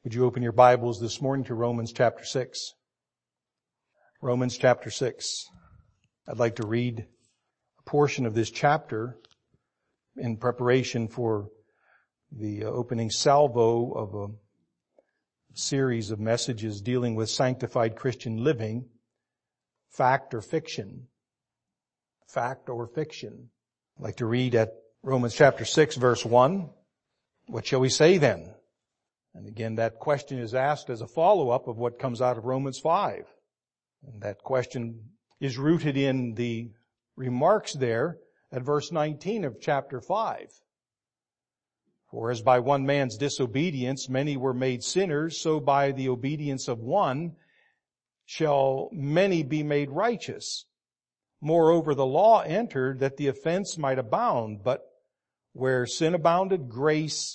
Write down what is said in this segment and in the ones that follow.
Could you open your Bibles this morning to Romans chapter 6? Romans chapter 6. I'd like to read a portion of this chapter in preparation for the opening salvo of a series of messages dealing with sanctified Christian living, fact or fiction. Fact or fiction. I'd like to read at Romans chapter 6 verse 1. What shall we say then? And again, that question is asked as a follow-up of what comes out of Romans 5. And that question is rooted in the remarks there at verse 19 of chapter 5. For as by one man's disobedience many were made sinners, so by the obedience of one shall many be made righteous. Moreover, the law entered that the offense might abound, but where sin abounded, grace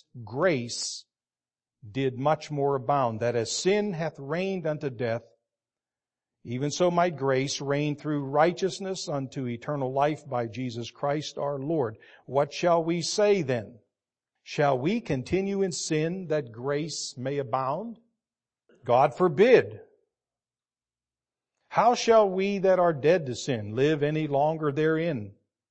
did much more abound, that as sin hath reigned unto death, even so might grace reign through righteousness unto eternal life by Jesus Christ our Lord. What shall we say then? Shall we continue in sin that grace may abound? God forbid. How shall we that are dead to sin live any longer therein?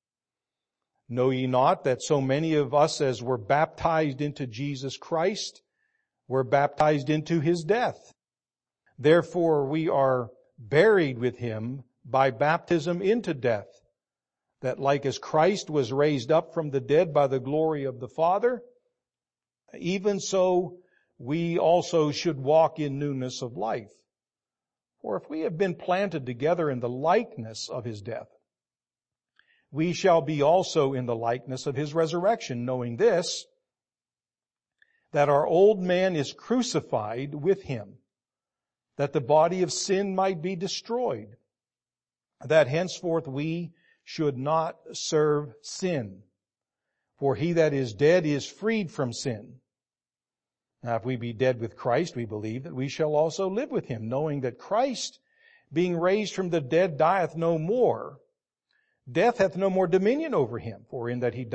Know ye not that so many of us as were baptized into Jesus Christ were baptized into His death? Therefore we are buried with Him by baptism into death, that like as Christ was raised up from the dead by the glory of the Father, even so we also should walk in newness of life. For if we have been planted together in the likeness of His death, we shall be also in the likeness of His resurrection, knowing this, that our old man is crucified with Him, that the body of sin might be destroyed, that henceforth we should not serve sin. For he that is dead is freed from sin. Now if we be dead with Christ, we believe that we shall also live with Him, knowing that Christ, being raised from the dead, dieth no more. Death hath no more dominion over Him. For in that He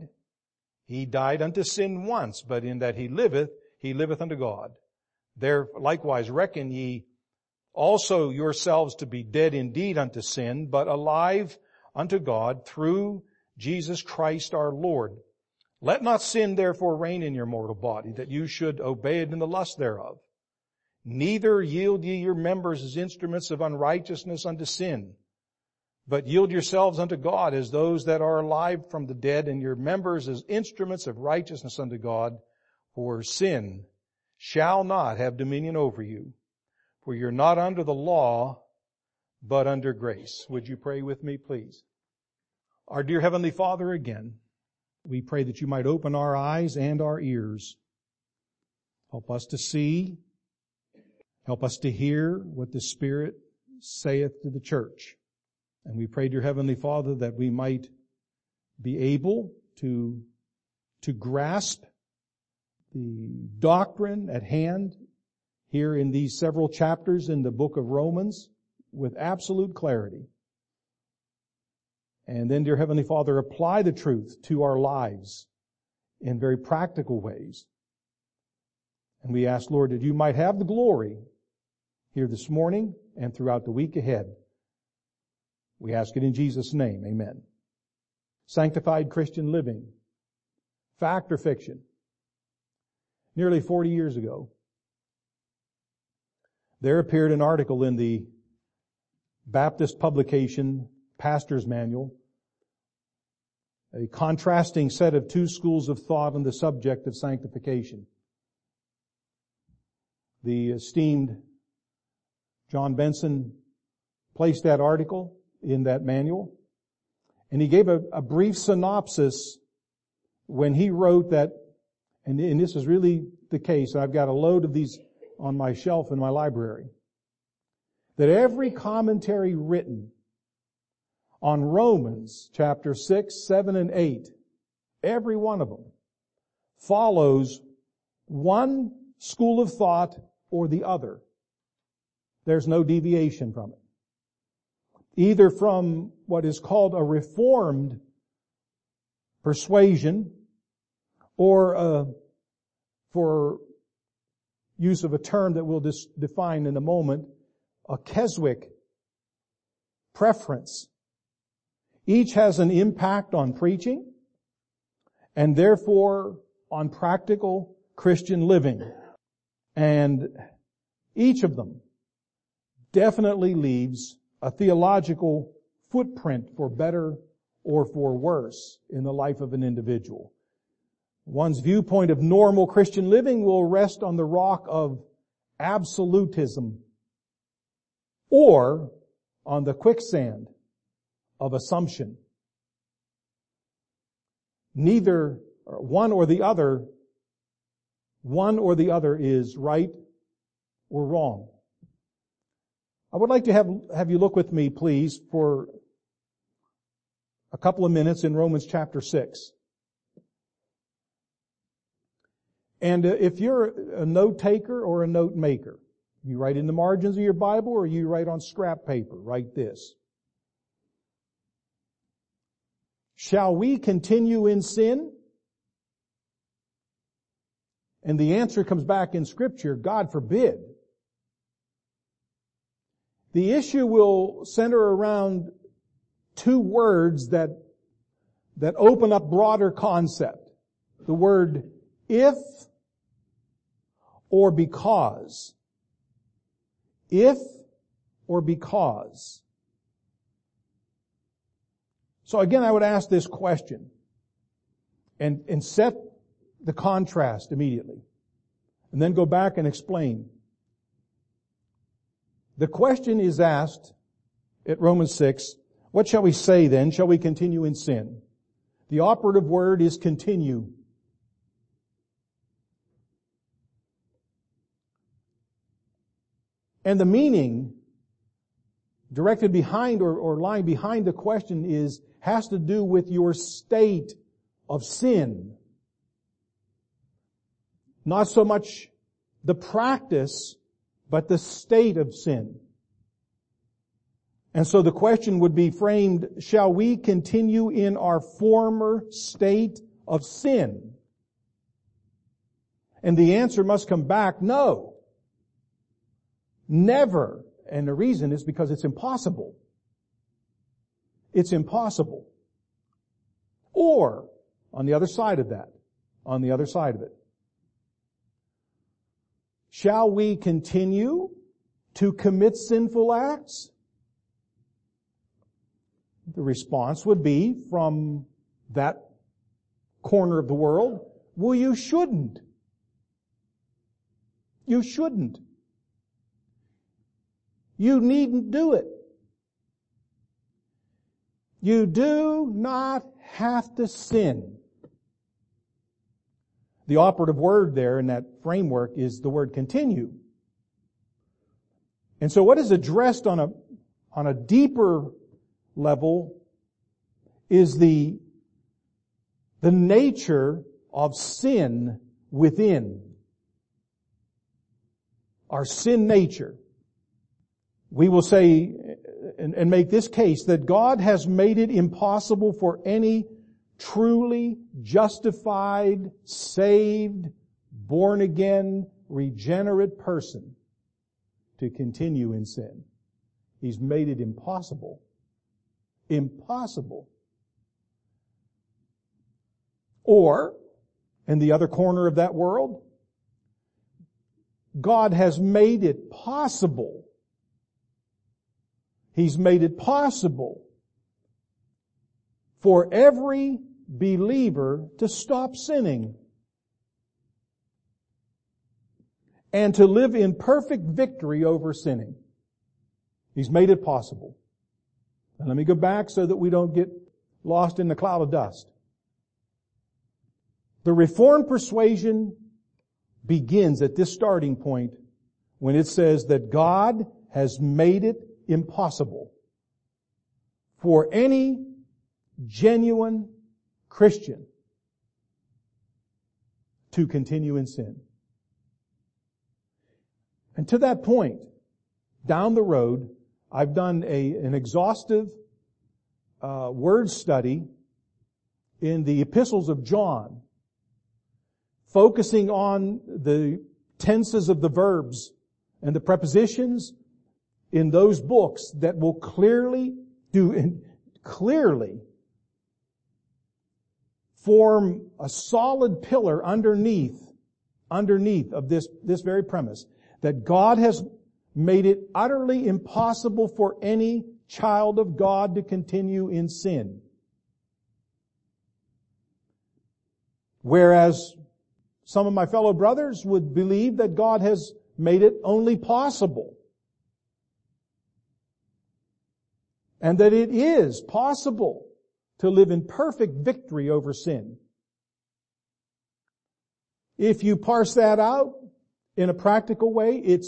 died unto sin once, but in that He liveth unto God. There likewise reckon ye also yourselves to be dead indeed unto sin, but alive unto God through Jesus Christ our Lord. Let not sin therefore reign in your mortal body, that you should obey it in the lust thereof. Neither yield ye your members as instruments of unrighteousness unto sin, but yield yourselves unto God as those that are alive from the dead, and your members as instruments of righteousness unto God. For sin shall not have dominion over you. For you're not under the law, but under grace. Would you pray with me, please? Our dear Heavenly Father, again, we pray that you might open our eyes and our ears. Help us to see. Help us to hear what the Spirit saith to the church. And we pray, dear Heavenly Father, that we might be able to grasp the doctrine at hand here in these several chapters in the book of Romans with absolute clarity. And then, dear Heavenly Father, apply the truth to our lives in very practical ways. And we ask, Lord, that you might have the glory here this morning and throughout the week ahead. We ask it in Jesus' name. Amen. Sanctified Christian living. Fact or fiction? Nearly 40 years ago, there appeared an article in the Baptist publication Pastor's Manual, a contrasting set of two schools of thought on the subject of sanctification. The esteemed John Benson placed that article in that manual, and he gave a brief synopsis when he wrote that, and this is really the case, I've got a load of these on my shelf in my library, that every commentary written on Romans chapter 6, 7, and 8, every one of them follows one school of thought or the other. There's no deviation from it. Either from what is called a reformed persuasion or for use of a term that we'll define in a moment, a Keswick preference. Each has an impact on preaching and therefore on practical Christian living. And each of them definitely leaves a theological footprint for better or for worse in the life of an individual. One's viewpoint of normal Christian living will rest on the rock of absolutism or on the quicksand of assumption. Neither one or the other is right or wrong. I would like to have you look with me, please, for a couple of minutes in Romans chapter 6. And if you're a note taker or a note maker, you write in the margins of your Bible or you write on scrap paper, write this. Shall we continue in sin? And the answer comes back in Scripture, God forbid. The issue will center around two words that open up broader concept. The word if or because. If or because. So again, I would ask this question and set the contrast immediately and then go back and explain. The question is asked at Romans 6, what shall we say then? Shall we continue in sin? The operative word is continue. And the meaning directed behind or lying behind the question has to do with your state of sin. Not so much the practice, but the state of sin. And so the question would be framed, shall we continue in our former state of sin? And the answer must come back, no. Never. And the reason is because it's impossible. It's impossible. Or, on the other side of it, shall we continue to commit sinful acts? The response would be from that corner of the world, well, you shouldn't. You shouldn't. You needn't do it. You do not have to sin. The operative word there in that framework is the word continue. And so what is addressed on a deeper level is the nature of sin within. Our sin nature. We will say and make this case that God has made it impossible for any truly justified, saved, born again, regenerate person to continue in sin. He's made it impossible. Impossible. Or, in the other corner of that world, God has made it possible. He's made it possible for every believer to stop sinning and to live in perfect victory over sinning. He's made it possible. And let me go back so that we don't get lost in the cloud of dust. The Reformed persuasion begins at this starting point when it says that God has made it impossible for any genuine Christian to continue in sin. And to that point, down the road, I've done an exhaustive word study in the epistles of John, focusing on the tenses of the verbs and the prepositions in those books that will clearly form a solid pillar underneath of this very premise, that God has made it utterly impossible for any child of God to continue in sin. Whereas some of my fellow brothers would believe that God has made it only possible. And that it is possible to live in perfect victory over sin. If you parse that out in a practical way, it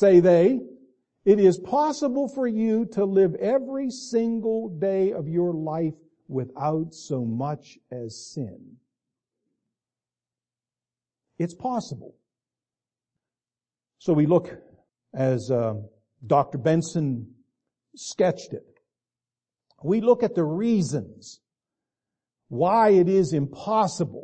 is possible for you to live every single day of your life without so much as sin. It's possible. So we look, as Dr. Benson sketched it, we look at the reasons why it is impossible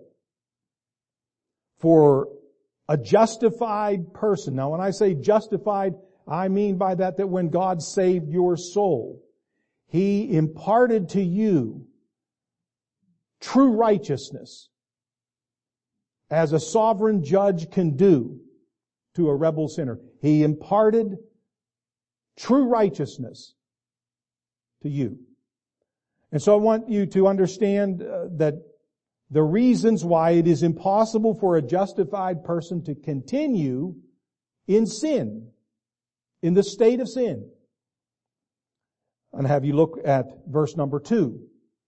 for a justified person. Now, when I say justified, I mean by that when God saved your soul, He imparted to you true righteousness, as a sovereign judge can do to a rebel sinner. He imparted true righteousness to you. And so I want you to understand that the reasons why it is impossible for a justified person to continue in sin, in the state of sin. And have you look at verse number 2.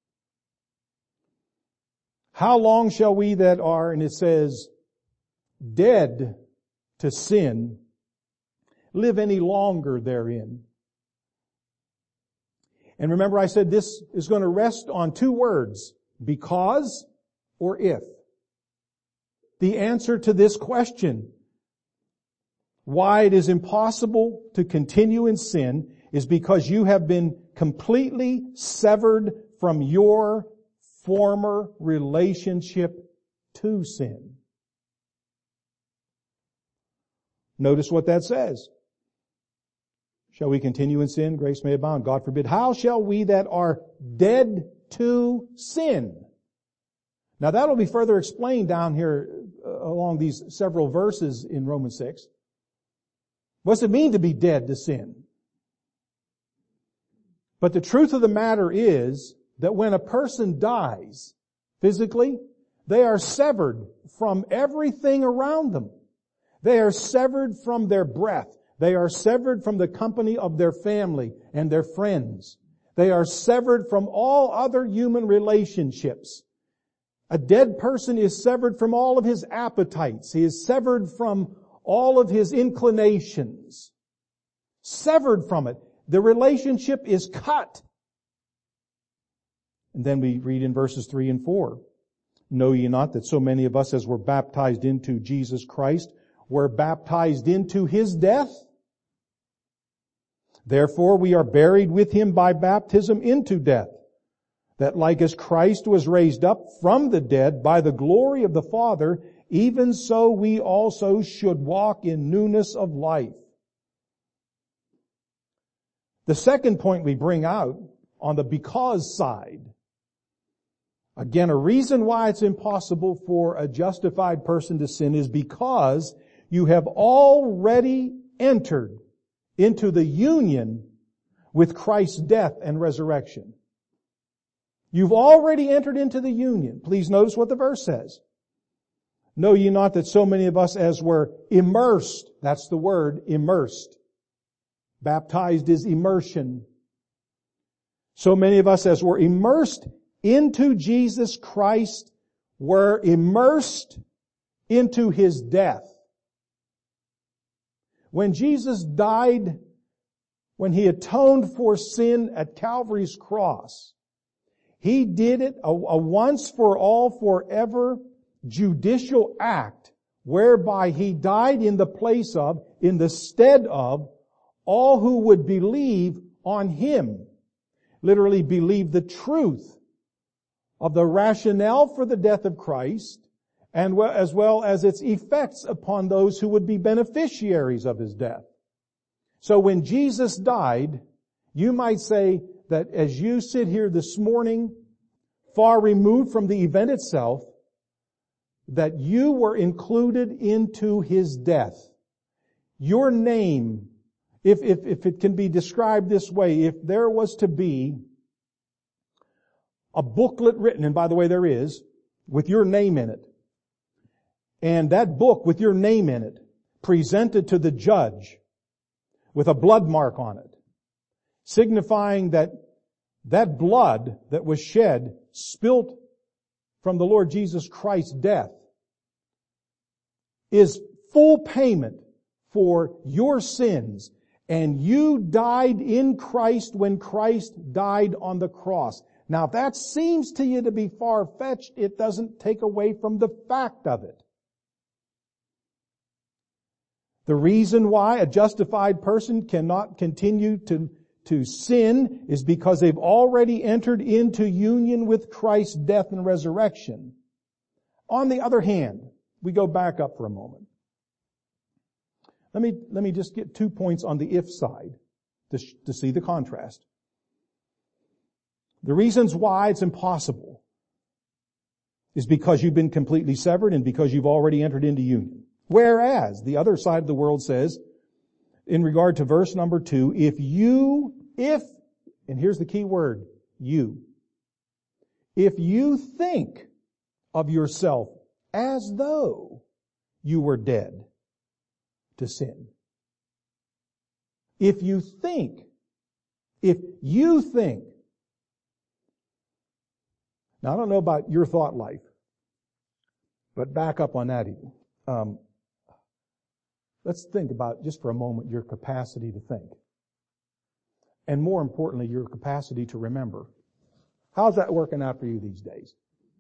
How long shall we that are, and it says, dead to sin, live any longer therein? And remember I said this is going to rest on 2 words, because or if. The answer to this question, why it is impossible to continue in sin, is because you have been completely severed from your former relationship to sin. Notice what that says. Shall we continue in sin? Grace may abound. God forbid. How shall we that are dead to sin? Now that'll be further explained down here along these several verses in Romans 6. What's it mean to be dead to sin? But the truth of the matter is that when a person dies physically, they are severed from everything around them. They are severed from their breath. They are severed from the company of their family and their friends. They are severed from all other human relationships. A dead person is severed from all of his appetites. He is severed from all of his inclinations. Severed from it. The relationship is cut. And then we read in verses 3 and 4. Know ye not that so many of us as were baptized into Jesus Christ were baptized into His death? Therefore we are buried with Him by baptism into death, that like as Christ was raised up from the dead by the glory of the Father, even so we also should walk in newness of life. The second point we bring out on the because side, again, a reason why it's impossible for a justified person to sin is because you have already entered into the union with Christ's death and resurrection. You've already entered into the union. Please notice what the verse says. Know ye not that so many of us as were immersed, that's the word, immersed. Baptized is immersion. So many of us as were immersed into Jesus Christ were immersed into His death. When Jesus died, when He atoned for sin at Calvary's cross, He did it a once for all forever judicial act whereby He died in the place of, in the stead of, all who would believe on Him. Literally believe the truth of the rationale for the death of Christ and as well as its effects upon those who would be beneficiaries of His death. So when Jesus died, you might say that as you sit here this morning, far removed from the event itself, that you were included into His death. Your name, if it can be described this way, if there was to be a booklet written, and by the way there is, with your name in it, and that book with your name in it presented to the judge with a blood mark on it, signifying that that blood that was shed, spilt from the Lord Jesus Christ's death, is full payment for your sins, and you died in Christ when Christ died on the cross. Now, if that seems to you to be far-fetched, it doesn't take away from the fact of it. The reason why a justified person cannot continue to sin is because they've already entered into union with Christ's death and resurrection. On the other hand, we go back up for a moment. Let me just get 2 points on the if side to see the contrast. The reasons why it's impossible is because you've been completely severed and because you've already entered into union. Whereas the other side of the world says, in regard to verse number 2, and here's the key word, if you think of yourself as though you were dead to sin. If you think. Now I don't know about your thought life, but back up on that even. Let's think about, just for a moment, your capacity to think. And more importantly, your capacity to remember. How's that working out for you these days?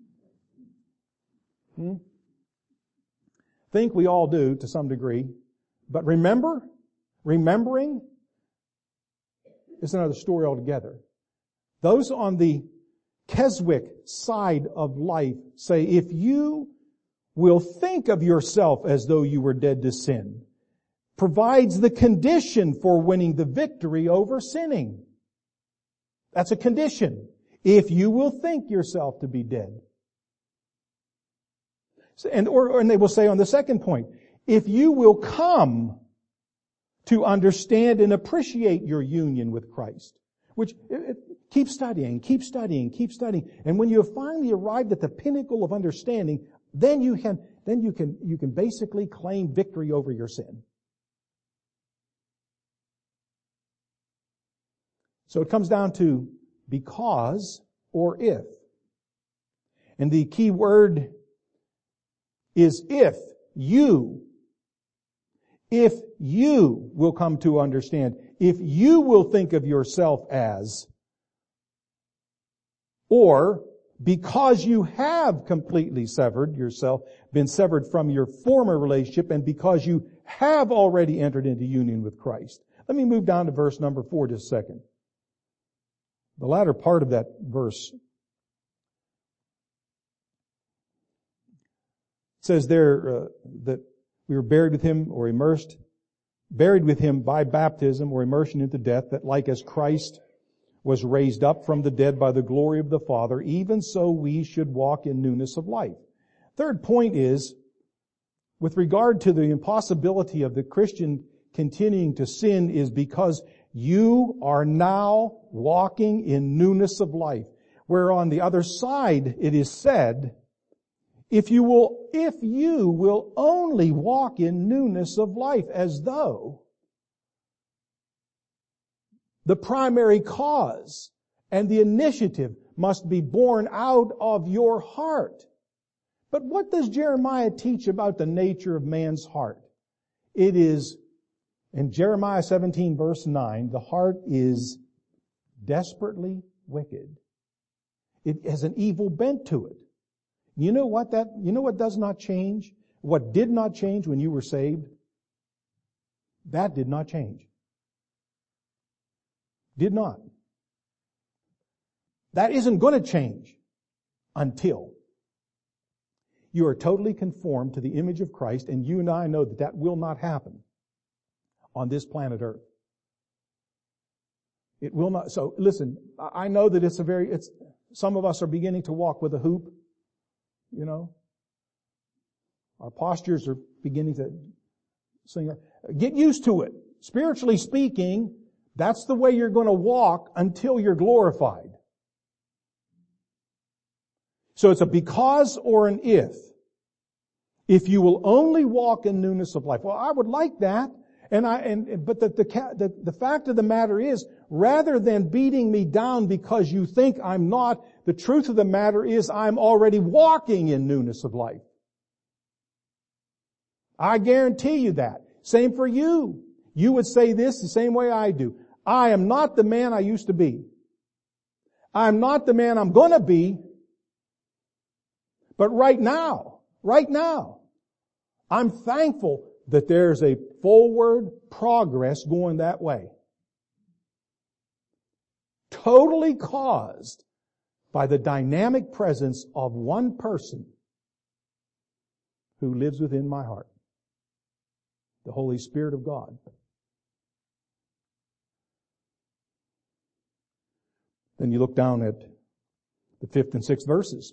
Think we all do to some degree. But remembering is another story altogether. Those on the Keswick side of life say, if you will think of yourself as though you were dead to sin, provides the condition for winning the victory over sinning. That's a condition. If you will think yourself to be dead. And they will say on the second point, if you will come to understand and appreciate your union with Christ, which keep studying. And when you have finally arrived at the pinnacle of understanding, then you can basically claim victory over your sin. So it comes down to because or if. And the key word is if you will come to understand, if you will think of yourself as, or because you have completely severed yourself, been severed from your former relationship, and because you have already entered into union with Christ. Let me move down to verse number 4 just a second. The latter part of that verse says there that we were buried with Him by baptism or immersion into death, that like as Christ was raised up from the dead by the glory of the Father, even so we should walk in newness of life. Third point is, with regard to the impossibility of the Christian continuing to sin, is because you are now walking in newness of life. Where on the other side it is said, if you will only walk in newness of life, as though the primary cause and the initiative must be born out of your heart. But what does Jeremiah teach about the nature of man's heart? It is, in Jeremiah 17 verse 9, the heart is desperately wicked. It has an evil bent to it. You know what does not change? What did not change when you were saved? That did not change. Did not. That isn't going to change until You are totally conformed to the image of Christ, and you and I know that that will not happen on this planet Earth. It will not. So listen, I know that some of us are beginning to walk with a hoop, you know. Our postures are beginning to sing. Get used to it. Spiritually speaking, that's the way you're going to walk until you're glorified. So it's a because or an if. If you will only walk in newness of life. Well, I would like that. But the fact of the matter is, rather than beating me down because you think I'm not, the truth of the matter is I'm already walking in newness of life. I guarantee you that. Same for you. You would say this the same way I do. I am not the man I used to be. I'm not the man I'm going to be. But right now, I'm thankful that there's a forward progress going that way. Totally caused by the dynamic presence of one person who lives within my heart. The Holy Spirit of God. Then you look down at the 5th and 6th verses.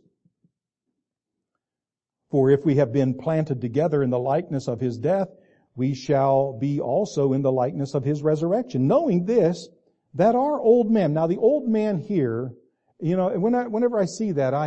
For if we have been planted together in the likeness of His death, we shall be also in the likeness of His resurrection. Knowing this, that our old man, now the old man here, you know, whenever I see that,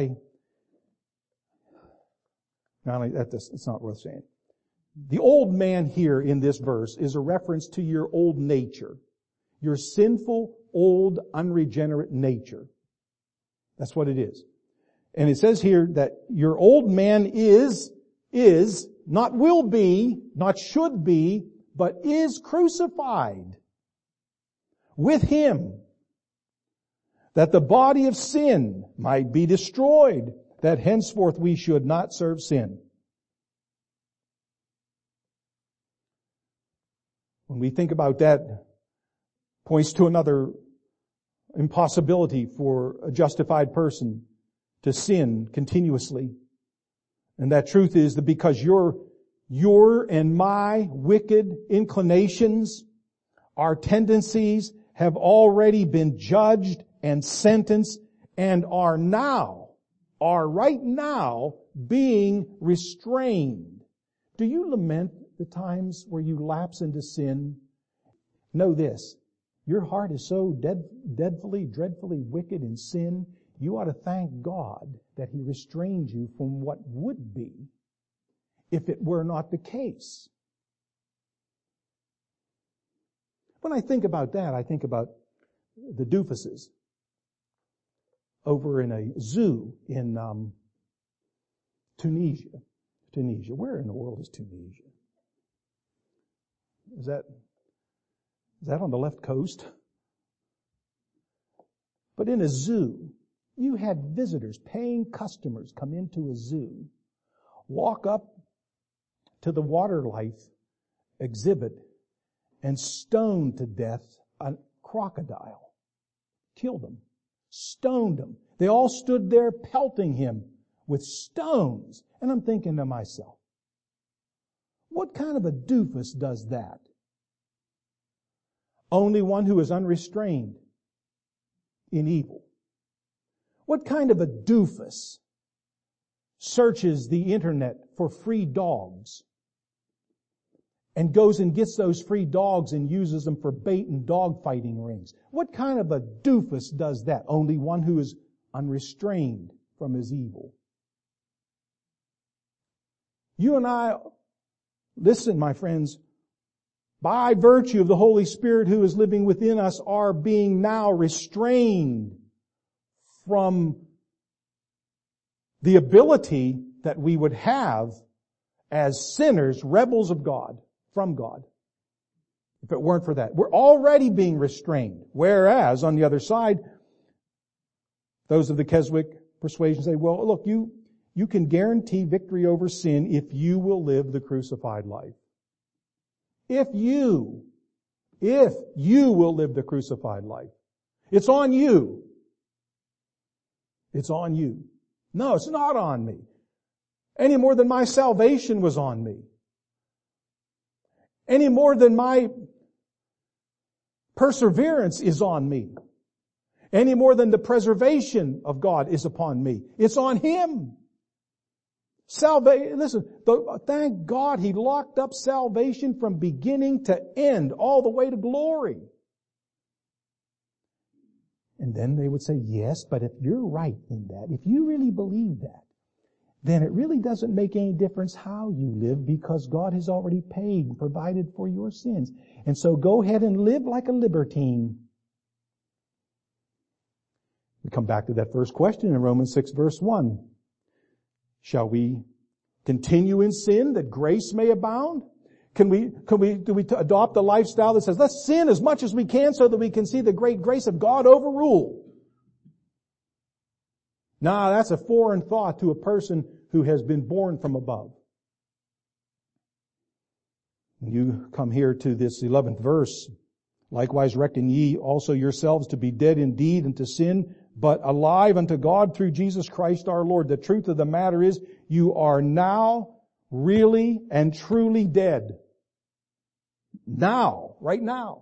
it's not worth saying. The old man here in this verse is a reference to your old nature. Your sinful, old, unregenerate nature. That's what it is. And it says here that your old man is, not will be, not should be, but is crucified with Him, that the body of sin might be destroyed, that henceforth we should not serve sin. When we think about that, points to another impossibility for a justified person to sin continuously. And that truth is that because your and my wicked inclinations, our tendencies have already been judged and sentenced and are right now being restrained. Do you lament the times where you lapse into sin? Know this. Your heart is so dreadfully wicked in sin, you ought to thank God that He restrained you from what would be if it were not the case. When I think about that, I think about the doofuses over in a zoo in Tunisia. Where in the world is Tunisia? Is that on the left coast? But in a zoo, you had visitors, paying customers come into a zoo, walk up to the water life exhibit and stone to death a crocodile. Killed him. Stoned him. They all stood there pelting him with stones. And I'm thinking to myself, what kind of a doofus does that? Only one who is unrestrained in evil. What kind of a doofus searches the internet for free dogs and goes and gets those free dogs and uses them for bait and dog fighting rings? What kind of a doofus does that? Only one who is unrestrained from his evil. You and I, listen, my friends, by virtue of the Holy Spirit who is living within us, are being now restrained from the ability that we would have as sinners, rebels of God, from God. If it weren't for that. We're already being restrained. Whereas, on the other side, those of the Keswick persuasion say, well, look, you can guarantee victory over sin if you will live the crucified life. If you will live the crucified life. It's on you. It's on you. No, it's not on me. Any more than my salvation was on me. Any more than my perseverance is on me. Any more than the preservation of God is upon me. It's on Him. Listen, thank God He locked up salvation from beginning to end, all the way to glory. And then they would say, yes, but if you're right in that, if you really believe that, then it really doesn't make any difference how you live, because God has already paid and provided for your sins. And so go ahead and live like a libertine. We come back to that first question in Romans 6 verse 1. Shall we continue in sin that grace may abound? Do we adopt a lifestyle that says, let's sin as much as we can so that we can see the great grace of God overrule? Nah, that's a foreign thought to a person who has been born from above. When you come here to this 11th verse, likewise reckon ye also yourselves to be dead indeed unto sin, but alive unto God through Jesus Christ our Lord. The truth of the matter is, you are now really and truly dead. Now, right now.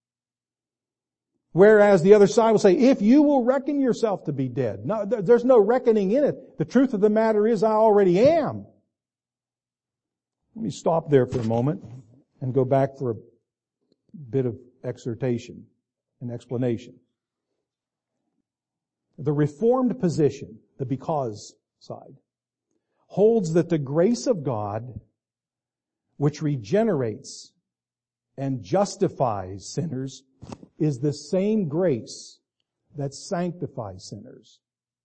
Whereas the other side will say, if you will reckon yourself to be dead. No, there's no reckoning in it. The truth of the matter is, I already am. Let me stop there for a moment and go back for a bit of exhortation and explanation. The Reformed position, the because side, holds that the grace of God, which regenerates and justifies sinners, is the same grace that sanctifies sinners.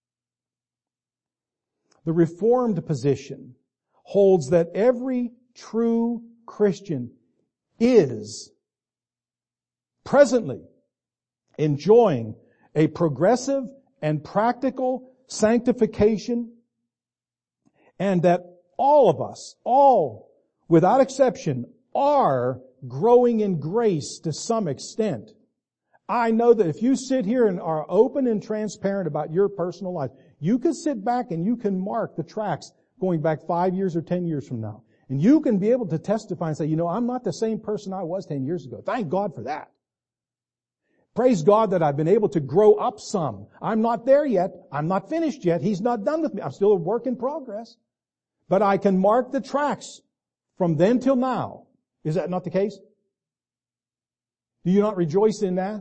The Reformed position holds that every true Christian is presently enjoying a progressive and practical sanctification, and that all of us, all without exception, are growing in grace to some extent. I know that if you sit here and are open and transparent about your personal life, you can sit back and you can mark the tracks going back 5 years or 10 years from now. And you can be able to testify and say, I'm not the same person I was 10 years ago. Thank God for that. Praise God that I've been able to grow up some. I'm not there yet. I'm not finished yet. He's not done with me. I'm still a work in progress. But I can mark the tracks from then till now. Is that not the case? Do you not rejoice in that?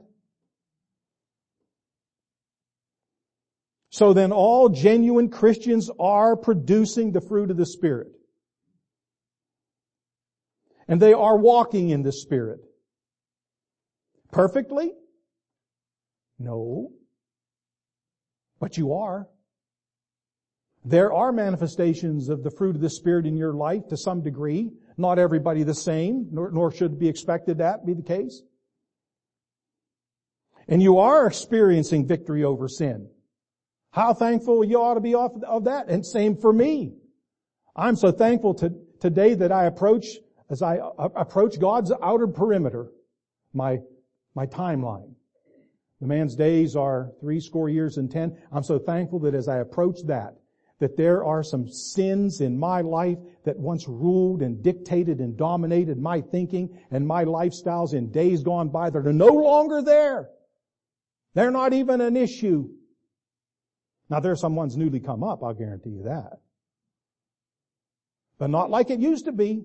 So then all genuine Christians are producing the fruit of the Spirit. And they are walking in the Spirit. Perfectly? No. But you are. There are manifestations of the fruit of the Spirit in your life to some degree. Not everybody the same, nor should it be expected that be the case. And you are experiencing victory over sin. How thankful you ought to be of that. And same for me. I'm so thankful today that as I approach God's outer perimeter, my timeline. The man's days are 70 years and 10. I'm so thankful that as I approach that there are some sins in my life that once ruled and dictated and dominated my thinking and my lifestyles in days gone by that are no longer there. They're not even an issue. Now there's some ones newly come up, I'll guarantee you that. But not like it used to be.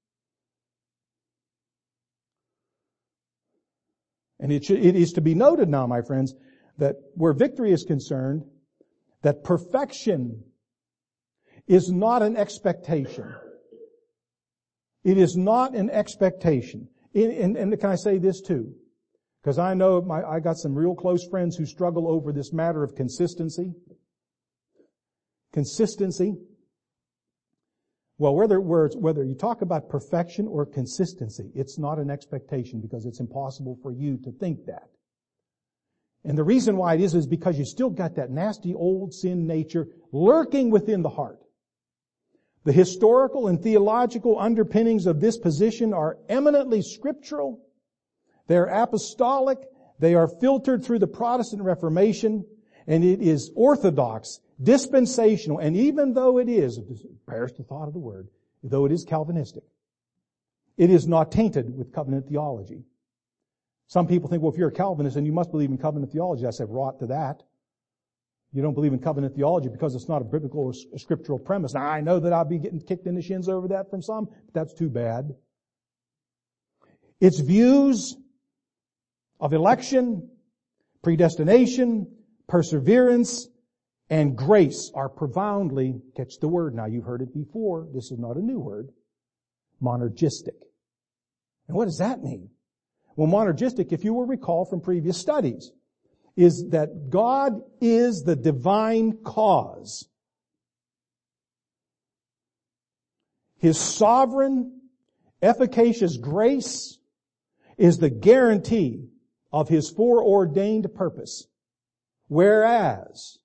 And it is to be noted now, my friends, that where victory is concerned, that perfection is not an expectation. It is not an expectation. And can I say this too? Because I know I got some real close friends who struggle over this matter of consistency. Consistency. Well, whether you talk about perfection or consistency, it's not an expectation because it's impossible for you to think that. And the reason why it is because you still got that nasty old sin nature lurking within the heart. The historical and theological underpinnings of this position are eminently scriptural. They're apostolic. They are filtered through the Protestant Reformation. And it is orthodox dispensational, and even though it is, perish the thought of the word, though it is Calvinistic, it is not tainted with covenant theology. Some people think, well, if you're a Calvinist, then you must believe in covenant theology. I said, rot to that. You don't believe in covenant theology because it's not a biblical or a scriptural premise. Now, I know that I'll be getting kicked in the shins over that from some, but that's too bad. Its views of election, predestination, perseverance, and grace are profoundly, catch the word now, you've heard it before, this is not a new word, monergistic. And what does that mean? Well, monergistic, if you will recall from previous studies, is that God is the divine cause. His sovereign, efficacious grace is the guarantee of His foreordained purpose. Whereas,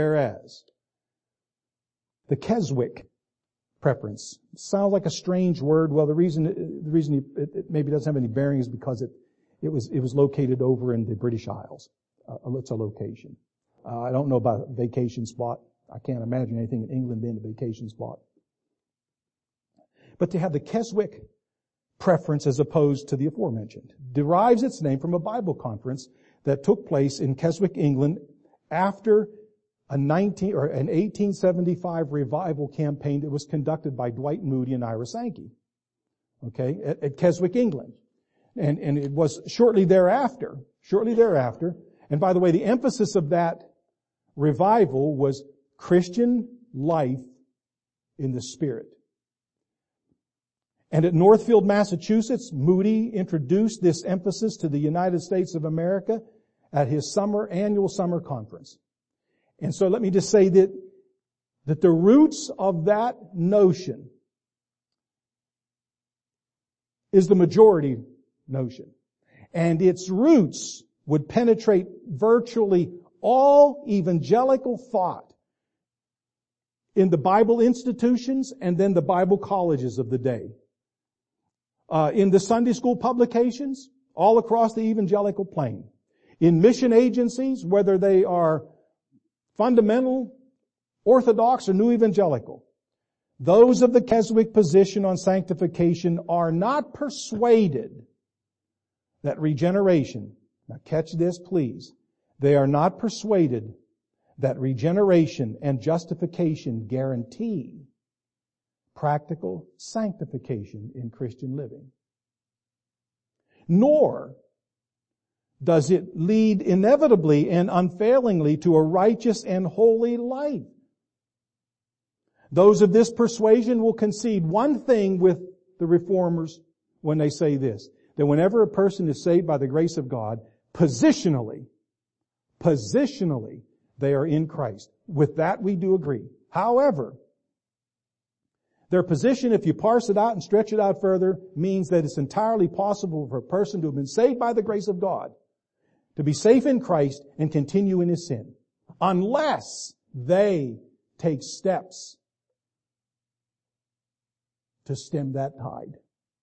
the Keswick preference sounds like a strange word. Well, the reason it maybe doesn't have any bearing is because it was located over in the British Isles. It's a location. I don't know about a vacation spot. I can't imagine anything in England being a vacation spot. But to have the Keswick preference as opposed to the aforementioned derives its name from a Bible conference that took place in Keswick, England after an 1875 revival campaign that was conducted by Dwight Moody and Ira Sankey. Okay, at Keswick, England. And it was shortly thereafter. And by the way, the emphasis of that revival was Christian life in the Spirit. And at Northfield, Massachusetts, Moody introduced this emphasis to the United States of America at his annual summer conference. And so let me just say that the roots of that notion is the majority notion. And its roots would penetrate virtually all evangelical thought in the Bible institutions and then the Bible colleges of the day. In the Sunday school publications, all across the evangelical plane. In mission agencies, whether they are fundamental, orthodox, or new evangelical. Those of the Keswick position on sanctification are not persuaded that regeneration, now catch this please, they are not persuaded that regeneration and justification guarantee practical sanctification in Christian living. Nor does it lead inevitably and unfailingly to a righteous and holy life. Those of this persuasion will concede one thing with the reformers when they say this, that whenever a person is saved by the grace of God, positionally, they are in Christ. With that we do agree. However, their position, if you parse it out and stretch it out further, means that it's entirely possible for a person to have been saved by the grace of God to be safe in Christ and continue in his sin, unless they take steps to stem that tide.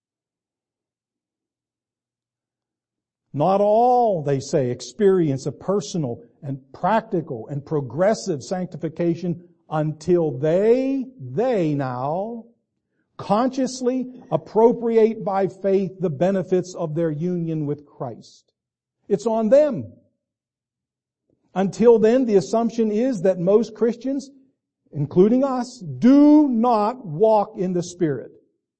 Not all, they say, experience a personal and practical and progressive sanctification until they now consciously appropriate by faith the benefits of their union with Christ. It's on them. Until then, the assumption is that most Christians, including us, do not walk in the Spirit,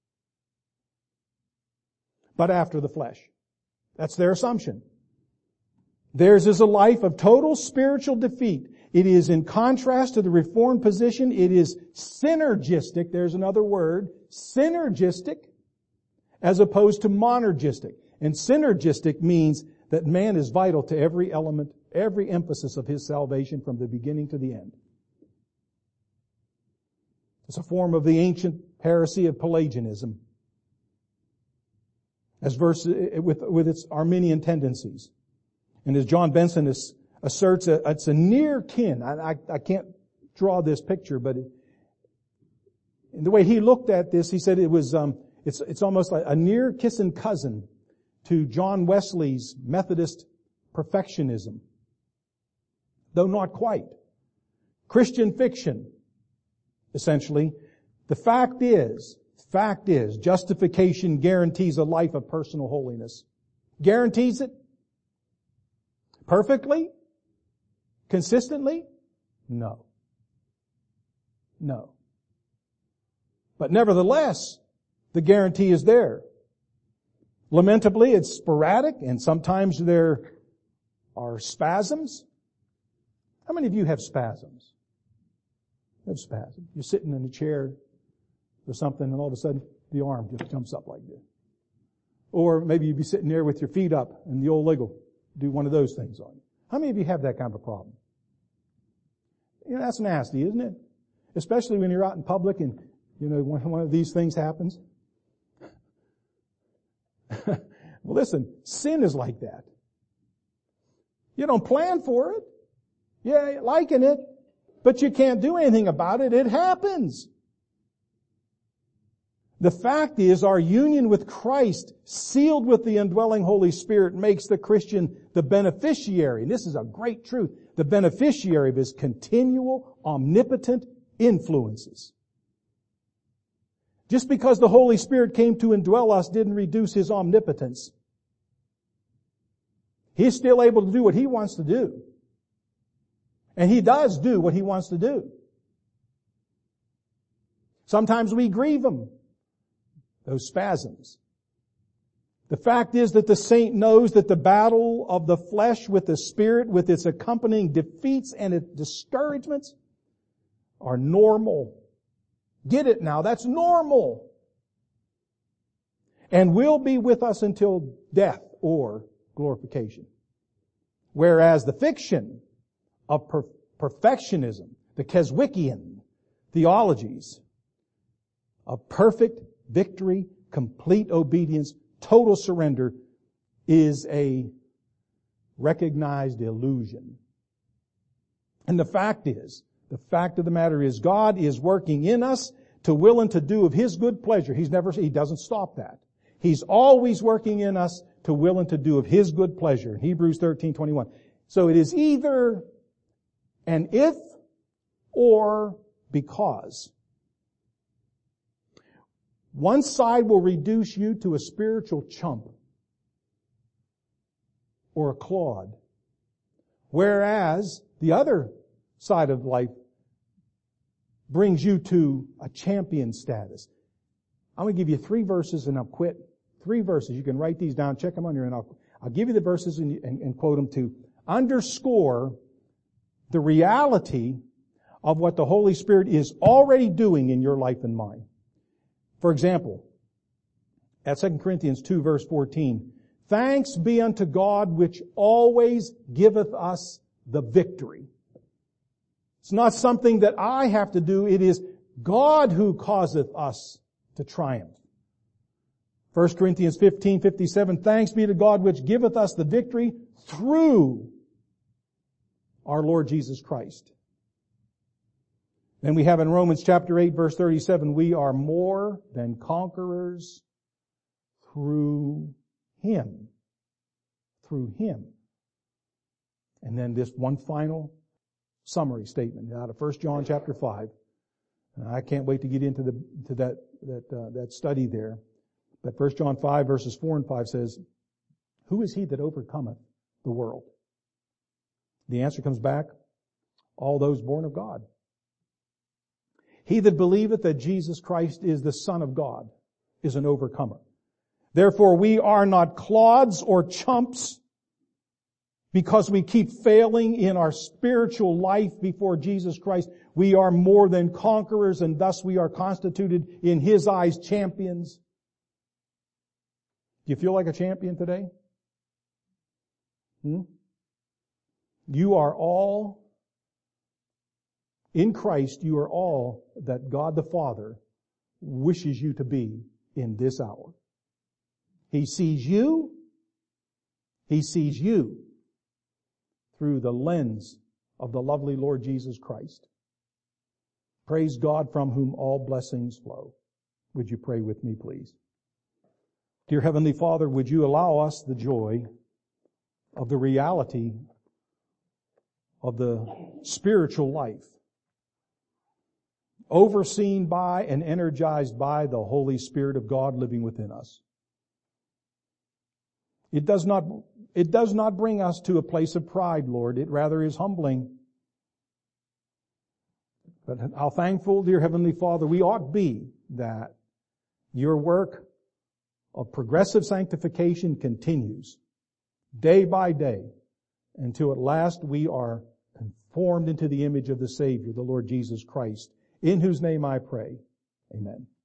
but after the flesh. That's their assumption. Theirs is a life of total spiritual defeat. It is in contrast to the Reformed position. It is synergistic. There's another word. Synergistic as opposed to monergistic. And synergistic means that man is vital to every element, every emphasis of his salvation from the beginning to the end. It's a form of the ancient heresy of Pelagianism, as with its Arminian tendencies. And as John Benson asserts, it's a near kin. I can't draw this picture, but in the way he looked at this, he said it was it's almost like a near kissing cousin to John Wesley's Methodist perfectionism, though not quite. Christian fiction, essentially. The fact is, justification guarantees a life of personal holiness. Guarantees it? Perfectly? Consistently? No. No. But nevertheless, the guarantee is there. Lamentably, it's sporadic, and sometimes there are spasms. How many of you have spasms? You have spasms. You're sitting in a chair or something, and all of a sudden, the arm just jumps up like this. Or maybe you'd be sitting there with your feet up, and the old leg will do one of those things on you. How many of you have that kind of a problem? You know, that's nasty, isn't it? Especially when you're out in public and, you know, one of these things happens. Well, listen, sin is like that. You don't plan for it. You're liking it, but you can't do anything about it. It happens. The fact is, our union with Christ, sealed with the indwelling Holy Spirit, makes the Christian the beneficiary, and this is a great truth, the beneficiary of His continual, omnipotent influences. Just because the Holy Spirit came to indwell us didn't reduce His omnipotence. He's still able to do what He wants to do. And He does do what He wants to do. Sometimes we grieve Him. Those spasms. The fact is that the saint knows that the battle of the flesh with the Spirit, with its accompanying defeats and its discouragements, are normal. Get it now, that's normal. And will be with us until death or glorification. Whereas the fiction of perfectionism, the Keswickian theologies of perfect victory, complete obedience, total surrender, is a recognized illusion. And the fact of the matter is, God is working in us to will and to do of His good pleasure. He doesn't stop that. He's always working in us to will and to do of His good pleasure. Hebrews 13:21. So it is either an if or because. One side will reduce you to a spiritual chump or a clod, whereas the other side of life brings you to a champion status. I'm going to give you 3 verses and I'll quit. 3 verses. You can write these down, check them on your, and I'll give you the verses and quote them to underscore the reality of what the Holy Spirit is already doing in your life and mine. For example, at 2 Corinthians 2 verse 14, thanks be unto God which always giveth us the victory. It's not something that I have to do. It is God who causeth us to triumph. 1 Corinthians 15:57, thanks be to God which giveth us the victory through our Lord Jesus Christ. Then we have in Romans chapter 8 verse 37, we are more than conquerors through Him. Through Him. And then this one final summary statement out of 1 John chapter 5. And I can't wait to get into that study there. But 1 John 5 verses 4 and 5 says, who is he that overcometh the world? The answer comes back, all those born of God. He that believeth that Jesus Christ is the Son of God is an overcomer. Therefore we are not clods or chumps because we keep failing in our spiritual life before Jesus Christ. We are more than conquerors, and thus we are constituted in His eyes champions. Do you feel like a champion today? You are all, in Christ, you are all that God the Father wishes you to be in this hour. He sees you. He sees you through the lens of the lovely Lord Jesus Christ. Praise God, from whom all blessings flow. Would you pray with me, please? Dear Heavenly Father, would you allow us the joy of the reality of the spiritual life overseen by and energized by the Holy Spirit of God living within us. It does not bring us to a place of pride, Lord. It rather is humbling. But how thankful, dear Heavenly Father, we ought be that your work of progressive sanctification continues day by day until at last we are conformed into the image of the Savior, the Lord Jesus Christ, in whose name I pray. Amen.